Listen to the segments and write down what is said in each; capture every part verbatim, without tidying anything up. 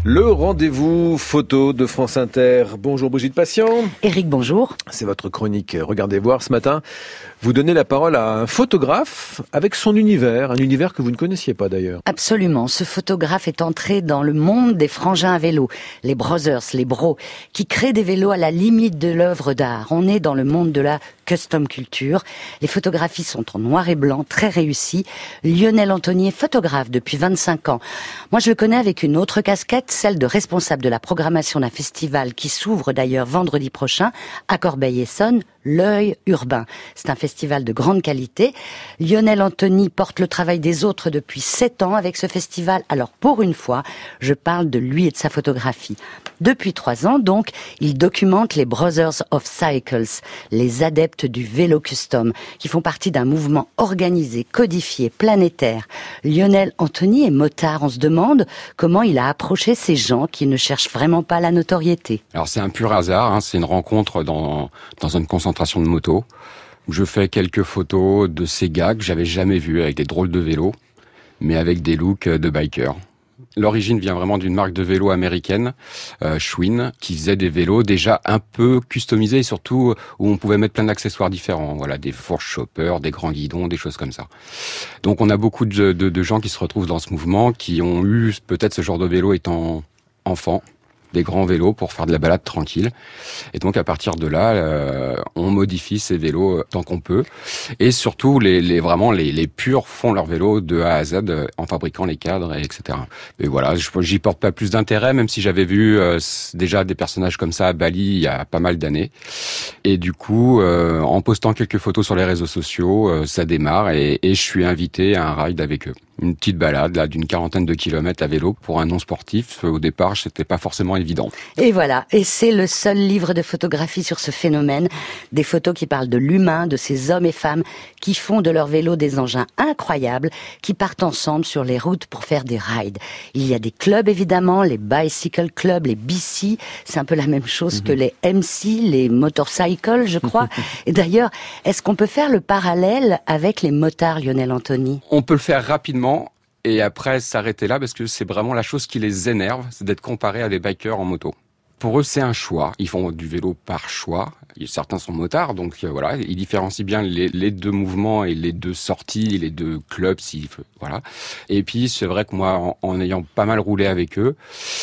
Le rendez-vous photo de France Inter. Bonjour Brigitte Patient. Éric, bonjour. C'est votre chronique Regardez voir ce matin. Vous donnez la parole à un photographe avec son univers, un univers que vous ne connaissiez pas d'ailleurs. Absolument. Ce photographe est entré dans le monde des frangins à vélo, les brothers, les bros, qui créent des vélos à la limite de l'œuvre d'art. On est dans le monde de la custom culture. Les photographies sont en noir et blanc, très réussies. Lionel Anthony est photographe depuis vingt-cinq ans. Moi, je le connais avec une autre casquette, celle de responsable de la programmation d'un festival qui s'ouvre d'ailleurs vendredi prochain à Corbeil-Essonnes, l'Œil Urbain. C'est un festival de grande qualité. Lionel Anthony porte le travail des autres depuis sept ans avec ce festival. Alors, pour une fois, je parle de lui et de sa photographie. Depuis trois ans, donc, il documente les Brothers of Cycles, les adeptes du vélo custom, qui font partie d'un mouvement organisé, codifié, planétaire. Lionel Anthony est motard. On se demande comment il a approché ces gens qui ne cherchent vraiment pas la notoriété. Alors, c'est un pur hasard, hein, c'est une rencontre dans, dans une concentration de moto. Je fais quelques photos de ces gars que j'avais jamais vus avec des drôles de vélos, mais avec des looks de bikers. L'origine vient vraiment d'une marque de vélo américaine, euh, Schwinn, qui faisait des vélos déjà un peu customisés et surtout où on pouvait mettre plein d'accessoires différents. Voilà, des fourches choppers, des grands guidons, des choses comme ça. Donc on a beaucoup de, de, de gens qui se retrouvent dans ce mouvement, qui ont eu peut-être ce genre de vélo étant enfants, des grands vélos pour faire de la balade tranquille. Et donc à partir de là, euh, on modifie ces vélos tant qu'on peut. Et surtout, les, les vraiment les, les purs font leurs vélos de A à Z euh, en fabriquant les cadres, et etc. Et voilà, je, j'y porte pas plus d'intérêt, même si j'avais vu euh, déjà des personnages comme ça à Bali il y a pas mal d'années. Et du coup, euh, en postant quelques photos sur les réseaux sociaux, euh, ça démarre et, et je suis invité à un ride avec eux. Une petite balade là d'une quarantaine de kilomètres à vélo pour un non sportif. Au départ, c'était pas forcément évident. Et voilà, et c'est le seul livre de photographie sur ce phénomène, des photos qui parlent de l'humain, de ces hommes et femmes qui font de leur vélo des engins incroyables, qui partent ensemble sur les routes pour faire des rides. Il y a des clubs évidemment, les bicycle clubs, les B C, c'est un peu la même chose mmh. que les M C, les motorcycles, je crois. Et d'ailleurs, est-ce qu'on peut faire le parallèle avec les motards, Lionel Anthony ? On peut le faire rapidement. Et après s'arrêter là parce que c'est vraiment la chose qui les énerve, c'est d'être comparés à des bikers en moto. Pour eux, c'est un choix. Ils font du vélo par choix. Certains sont motards, donc euh, voilà, ils différencient bien les, les deux mouvements et les deux sorties, les deux clubs, si voilà. Et puis c'est vrai que moi, en, en ayant pas mal roulé avec eux,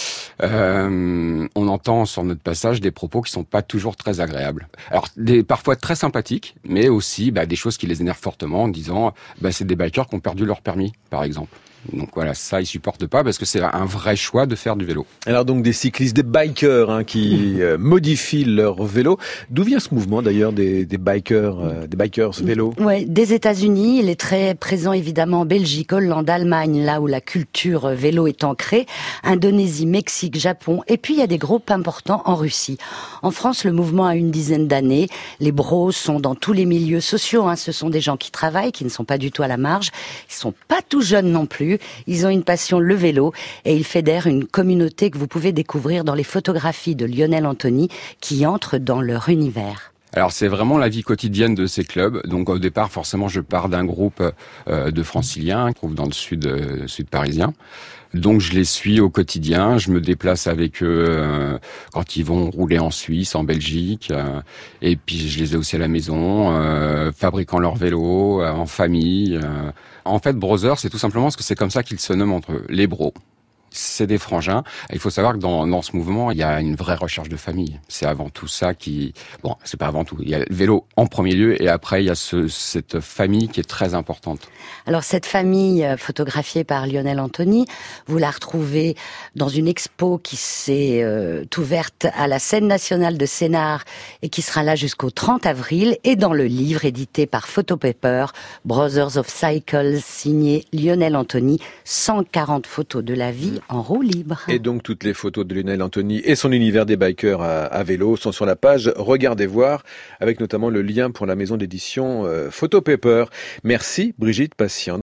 euh, on entend sur notre passage des propos qui sont pas toujours très agréables. Alors des parfois très sympathiques, mais aussi bah, des choses qui les énervent fortement, en disant bah, c'est des bikers qui ont perdu leur permis, par exemple. Donc voilà, ça ils supportent pas parce que c'est un vrai choix de faire du vélo. Alors donc des cyclistes, des bikers hein, qui euh, modifient leur vélo. D'où vient ce mouvement d'ailleurs des, des bikers, euh, des bikers vélo ? Ouais, des États-Unis. Il est très présent évidemment en Belgique, Hollande, Allemagne, là où la culture vélo est ancrée. Indonésie, Mexique, Japon. Et puis il y a des groupes importants en Russie. En France, le mouvement a une dizaine d'années. Les bros sont dans tous les milieux sociaux. Hein. Ce sont des gens qui travaillent, qui ne sont pas du tout à la marge. Ils sont pas tout jeunes non plus. Ils ont une passion, le vélo, et ils fédèrent une communauté que vous pouvez découvrir dans les photographies de Lionel Anthony qui entrent dans leur univers. Alors c'est vraiment la vie quotidienne de ces clubs. Donc au départ, forcément, je pars d'un groupe euh, de franciliens qui se trouve dans le sud, euh, sud parisien. Donc je les suis au quotidien, je me déplace avec eux euh, quand ils vont rouler en Suisse, en Belgique, euh, et puis je les ai aussi à la maison, euh, fabriquant leur vélo, euh, en famille. Euh. En fait, Brothers, c'est tout simplement parce que c'est comme ça qu'ils se nomment entre eux, les bros. C'est des frangins. Il faut savoir que dans, dans ce mouvement, il y a une vraie recherche de famille. C'est avant tout ça qui... Bon, c'est pas avant tout. Il y a le vélo en premier lieu et après, il y a ce, cette famille qui est très importante. Alors, cette famille photographiée par Lionel Anthony, vous la retrouvez dans une expo qui s'est euh, ouverte à la Scène nationale de Sénart et qui sera là jusqu'au trente avril et dans le livre édité par Photopaper, Brothers of Cycles, signé Lionel Anthony, cent quarante photos de la vie en roue libre. Et donc toutes les photos de Lionel Anthony et son univers des bikers à, à vélo sont sur la page Regardez voir, avec notamment le lien pour la maison d'édition euh, Photopaper. Merci Brigitte Patient.